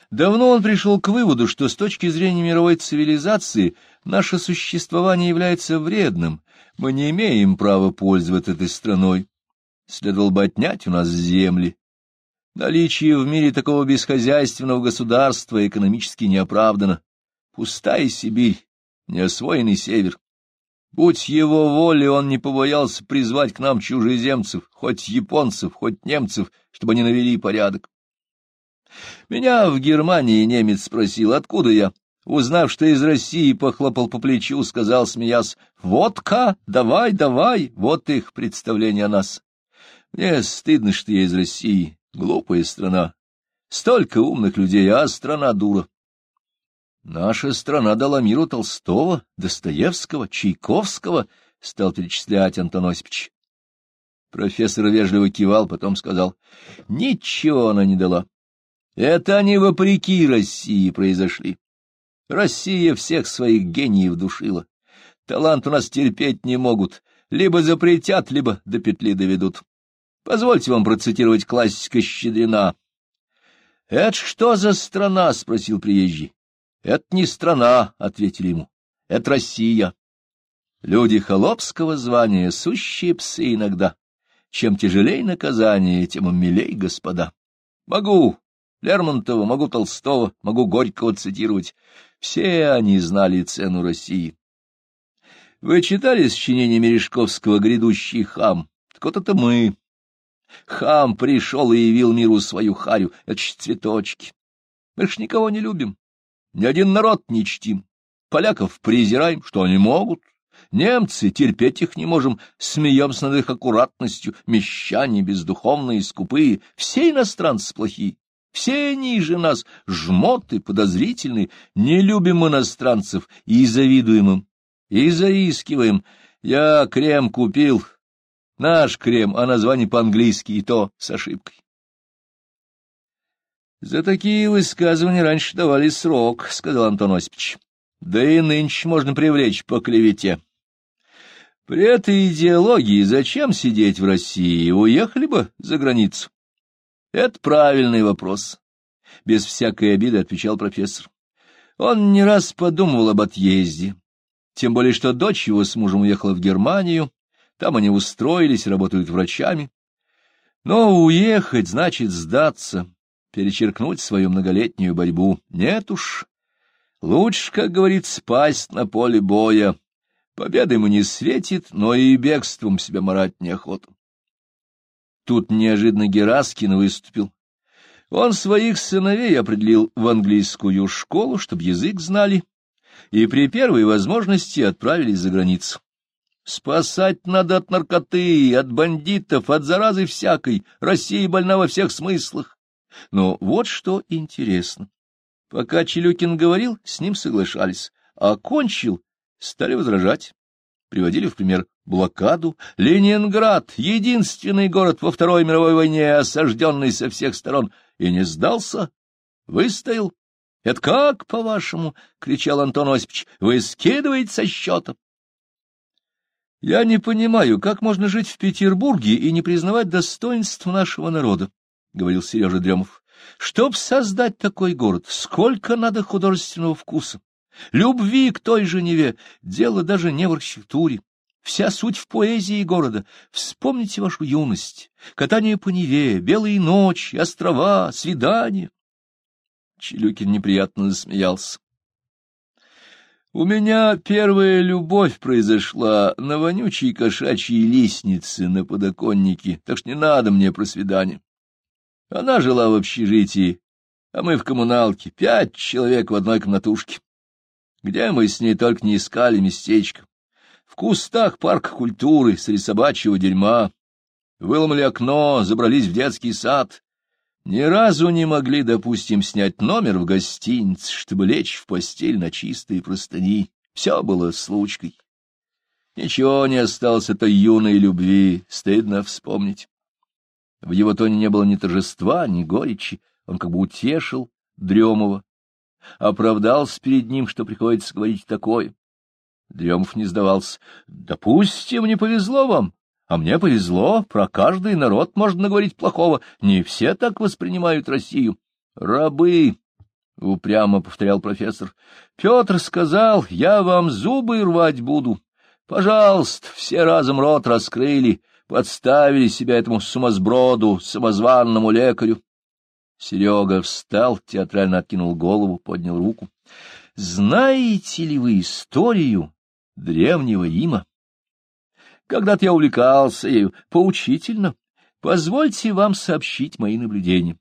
Давно он пришел к выводу, что с точки зрения мировой цивилизации наше существование является вредным, мы не имеем права пользоваться этой страной, следовало бы отнять у нас земли. Наличие в мире такого бесхозяйственного государства экономически не оправдано. Пустая Сибирь, неосвоенный север. Будь его волей, он не побоялся призвать к нам чужеземцев, хоть японцев, хоть немцев, чтобы они навели порядок. Меня в Германии немец спросил, откуда я. Узнав, что из России, похлопал по плечу, сказал, смеясь: «Водка, давай, давай!» Вот их представление о нас. Мне стыдно, что я из России. Глупая страна. Столько умных людей, а страна дура. Наша страна дала миру Толстого, Достоевского, Чайковского, — стал перечислять Антон Осипович. Профессор вежливо кивал, потом сказал: ничего она не дала. Это они вопреки России произошли. Россия всех своих гениев душила. Талант у нас терпеть не могут. Либо запретят, либо до петли доведут. Позвольте вам процитировать классика Щедрина. — Это что за страна? — спросил приезжий. — Это не страна, — ответили ему. — Это Россия. Люди холопского звания — сущие псы иногда. Чем тяжелей наказание, тем милей господа. Могу Лермонтова, могу Толстого, могу Горького цитировать. Все они знали цену России. Вы читали сочинение Мережковского «Грядущий хам»? Так вот это мы. Хам пришел и явил миру свою харю. Это ж цветочки. Мы ж никого не любим. Ни один народ не чтим. Поляков презираем, что они могут. Немцы, терпеть их не можем, смеемся над их аккуратностью. Мещане бездуховные, скупые, все иностранцы плохие. Все ниже нас, жмоты, подозрительные. Не любим иностранцев и завидуем им, и заискиваем. Я крем купил, наш крем, а название по-английски, и то с ошибкой. — За такие высказывания раньше давали срок, — сказал Антон Осипович. — Да и нынче можно привлечь по клевете. При этой идеологии зачем сидеть в России? Уехали бы за границу. — Это правильный вопрос, — без всякой обиды отвечал профессор. Он не раз подумывал об отъезде, тем более что дочь его с мужем уехала в Германию, там они устроились, работают врачами. Но уехать значит сдаться, перечеркнуть свою многолетнюю борьбу. Нет уж, лучше, как говорится, пасть на поле боя. Победа ему не светит, но и бегством себя марать неохота. Тут неожиданно Гераскин выступил. Он своих сыновей определил в английскую школу, чтобы язык знали, и при первой возможности отправились за границу. Спасать надо от наркоты, от бандитов, от заразы всякой. Россия больна во всех смыслах. Но вот что интересно. Пока Челюкин говорил, с ним соглашались, а кончил, стали возражать. Приводили в пример блокаду. Ленинград — единственный город во Второй мировой войне, осажденный со всех сторон, и не сдался, выстоял. — Это как, по-вашему? — кричал Антон Осипович. — Вы скидываете со счета. — Я не понимаю, как можно жить в Петербурге и не признавать достоинств нашего народа, — говорил Сережа Дремов. — Чтоб создать такой город, сколько надо художественного вкуса, любви к той же Неве, дело даже не в архитектуре. Вся суть в поэзии города. Вспомните вашу юность, катание по Неве, белые ночи, острова, свидания. Челюкин неприятно засмеялся. У меня первая любовь произошла на вонючей кошачьей лестнице на подоконнике, так что не надо мне про свидание. Она жила в общежитии, а мы в коммуналке, 5 человек в одной комнатушке. Где мы с ней только не искали местечко. В кустах парка культуры, среди собачьего дерьма. Выломали окно, забрались в детский сад. Ни разу не могли, допустим, снять номер в гостинице, чтобы лечь в постель на чистые простыни. Все было случкой. Ничего не осталось от той юной любви, стыдно вспомнить. В его тоне не было ни торжества, ни горечи. Он как бы утешил Дремова, оправдался перед ним, что приходится говорить такое. Дремов не сдавался. — Допустим, не повезло вам, а мне повезло. Про каждый народ можно говорить плохого. Не все так воспринимают Россию. Рабы, — упрямо повторял профессор. — Петр сказал, я вам зубы рвать буду. Пожалуйста, все разом рот раскрыли, подставили себя этому сумасброду, самозванному лекарю. Серега встал, театрально откинул голову, поднял руку. — Знаете ли вы историю древнего Рима? Когда-то я увлекался ею, поучительно. Позвольте вам сообщить мои наблюдения.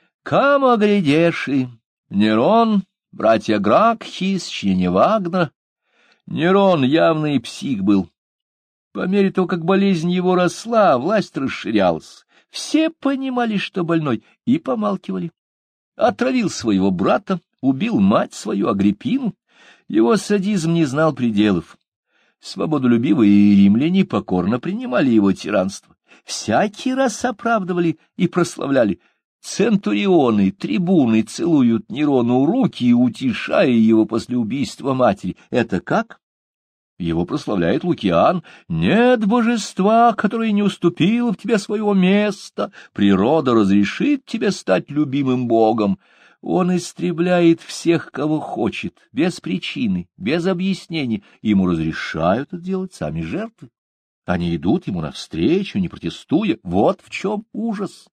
Камагридеши, Нерон, братья Гракхи, сочинение Вагнера. Нерон явный псих был. По мере того, как болезнь его росла, власть расширялась. Все понимали, что больной, и помалкивали. Отравил своего брата, убил мать свою Агриппину. Его садизм не знал пределов. Свободолюбивые римляне покорно принимали его тиранство. Всякий раз оправдывали и прославляли. Центурионы, трибуны целуют Нерону руки, утешая его после убийства матери. Это как? Его прославляет Лукиан. Нет божества, которое не уступило в тебе своего места. Природа разрешит тебе стать любимым богом. Он истребляет всех, кого хочет, без причины, без объяснений. Ему разрешают это делать сами жертвы. Они идут ему навстречу, не протестуя. Вот в чем ужас.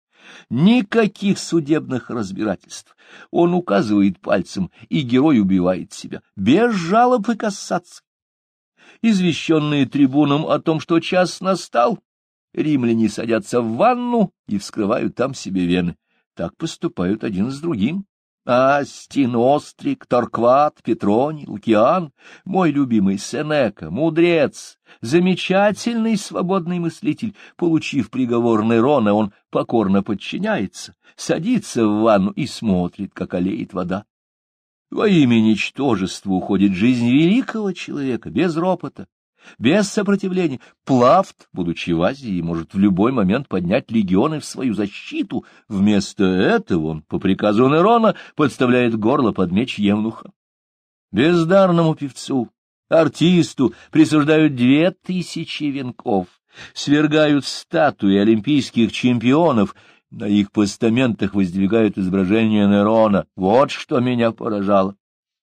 Никаких судебных разбирательств. Он указывает пальцем, и герой убивает себя, без жалоб и кассаций. Извещенные трибуном о том, что час настал, римляне садятся в ванну и вскрывают там себе вены. Так поступают один с другим. Астин, Острик, Торкват, Петроний, Лукиан, мой любимый Сенека, мудрец, замечательный свободный мыслитель. Получив приговор Нерона, он покорно подчиняется, садится в ванну и смотрит, как олеет вода. Во имя ничтожества уходит жизнь великого человека, без ропота, без сопротивления. Плафт, будучи в Азии, может в любой момент поднять легионы в свою защиту. Вместо этого он, по приказу Нерона, подставляет горло под меч евнуха. Бездарному певцу, артисту присуждают 2000 венков, свергают статуи олимпийских чемпионов, на их постаментах воздвигают изображение Нерона. Вот что меня поражало.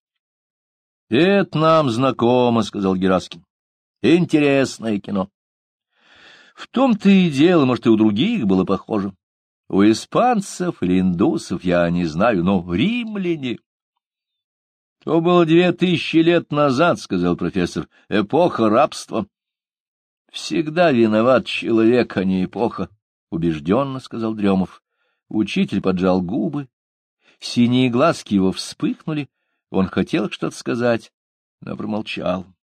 — Это нам знакомо, — сказал Гераскин. — Интересное кино. В том-то и дело, может, и у других было похоже. У испанцев или индусов я не знаю, но римляне... — То было 2000 лет назад, — сказал профессор, — эпоха рабства. — Всегда виноват человек, а не эпоха. — убежденно сказал Дремов. Учитель поджал губы. Синие глазки его вспыхнули. Он хотел что-то сказать, но промолчал.